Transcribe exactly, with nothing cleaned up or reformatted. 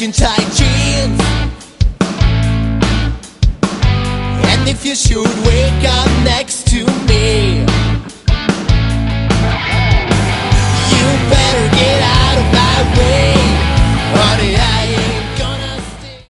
in tight jeans. And if you should wake up next to me, you better get out of my way, honey. I